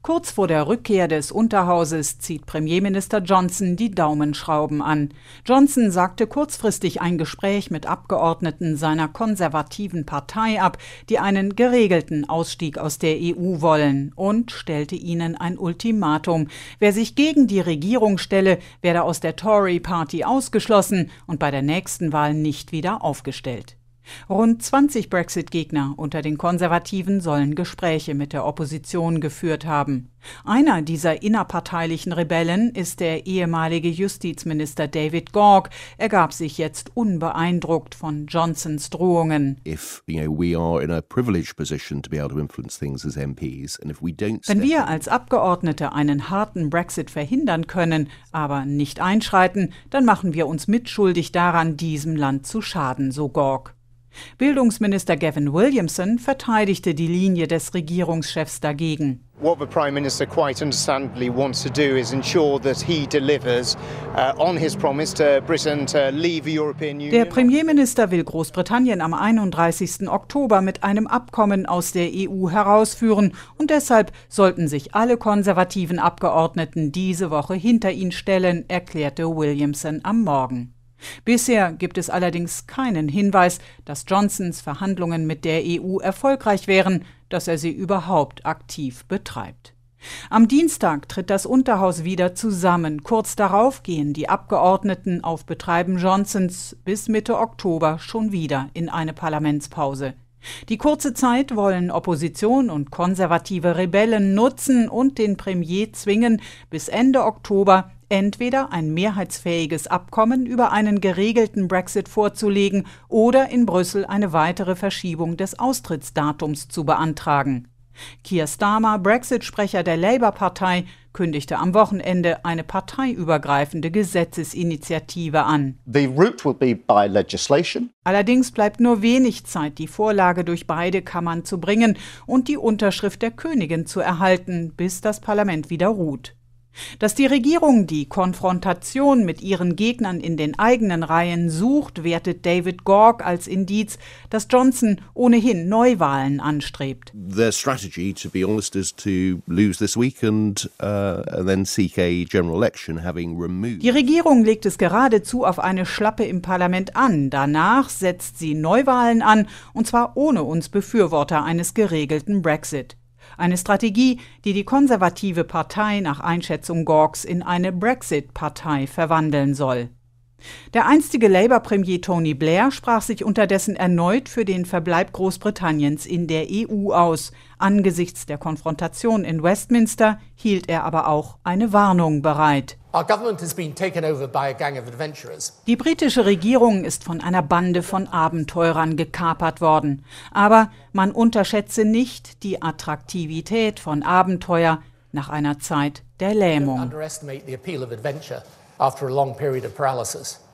Kurz vor der Rückkehr des Unterhauses zieht Premierminister Johnson die Daumenschrauben an. Johnson sagte kurzfristig ein Gespräch mit Abgeordneten seiner konservativen Partei ab, die einen geregelten Ausstieg aus der EU wollen, und stellte ihnen ein Ultimatum. Wer sich gegen die Regierung stelle, werde aus der Tory-Party ausgeschlossen und bei der nächsten Wahl nicht wieder aufgestellt. Rund 20 Brexit-Gegner unter den Konservativen sollen Gespräche mit der Opposition geführt haben. Einer dieser innerparteilichen Rebellen ist der ehemalige Justizminister David Gauke. Er gab sich jetzt unbeeindruckt von Johnsons Drohungen. Wenn wir als Abgeordnete einen harten Brexit verhindern können, aber nicht einschreiten, dann machen wir uns mitschuldig daran, diesem Land zu schaden, so Gauke. Bildungsminister Gavin Williamson verteidigte die Linie des Regierungschefs dagegen. What the Prime Minister quite understandably wants to do is ensure that he delivers on his promise to Britain to leave the European Union. Der Premierminister will Großbritannien am 31. Oktober mit einem Abkommen aus der EU herausführen und deshalb sollten sich alle konservativen Abgeordneten diese Woche hinter ihn stellen, erklärte Williamson am Morgen. Bisher gibt es allerdings keinen Hinweis, dass Johnsons Verhandlungen mit der EU erfolgreich wären, dass er sie überhaupt aktiv betreibt. Am Dienstag tritt das Unterhaus wieder zusammen. Kurz darauf gehen die Abgeordneten auf Betreiben Johnsons bis Mitte Oktober schon wieder in eine Parlamentspause. Die kurze Zeit wollen Opposition und konservative Rebellen nutzen und den Premier zwingen, bis Ende Oktober entweder ein mehrheitsfähiges Abkommen über einen geregelten Brexit vorzulegen oder in Brüssel eine weitere Verschiebung des Austrittsdatums zu beantragen. Keir Starmer, Brexit-Sprecher der Labour-Partei, kündigte am Wochenende eine parteiübergreifende Gesetzesinitiative an. The route will be by legislation. Allerdings bleibt nur wenig Zeit, die Vorlage durch beide Kammern zu bringen und die Unterschrift der Königin zu erhalten, bis das Parlament wieder ruht. Dass die Regierung die Konfrontation mit ihren Gegnern in den eigenen Reihen sucht, wertet David Gauke als Indiz, dass Johnson ohnehin Neuwahlen anstrebt. Their strategy, to be honest, is to lose this week and then seek a general election, having removed. Die Regierung legt es geradezu auf eine Schlappe im Parlament an. Danach setzt sie Neuwahlen an, und zwar ohne uns Befürworter eines geregelten Brexit. Eine Strategie, die die konservative Partei nach Einschätzung Gaukes in eine Brexit-Partei verwandeln soll. Der einstige Labour-Premier Tony Blair sprach sich unterdessen erneut für den Verbleib Großbritanniens in der EU aus. Angesichts der Konfrontation in Westminster hielt er aber auch eine Warnung bereit. Die britische Regierung ist von einer Bande von Abenteurern gekapert worden. Aber man unterschätze nicht die Attraktivität von Abenteuer nach einer Zeit der Lähmung. Underestimate the appeal of adventure after a long period of paralysis.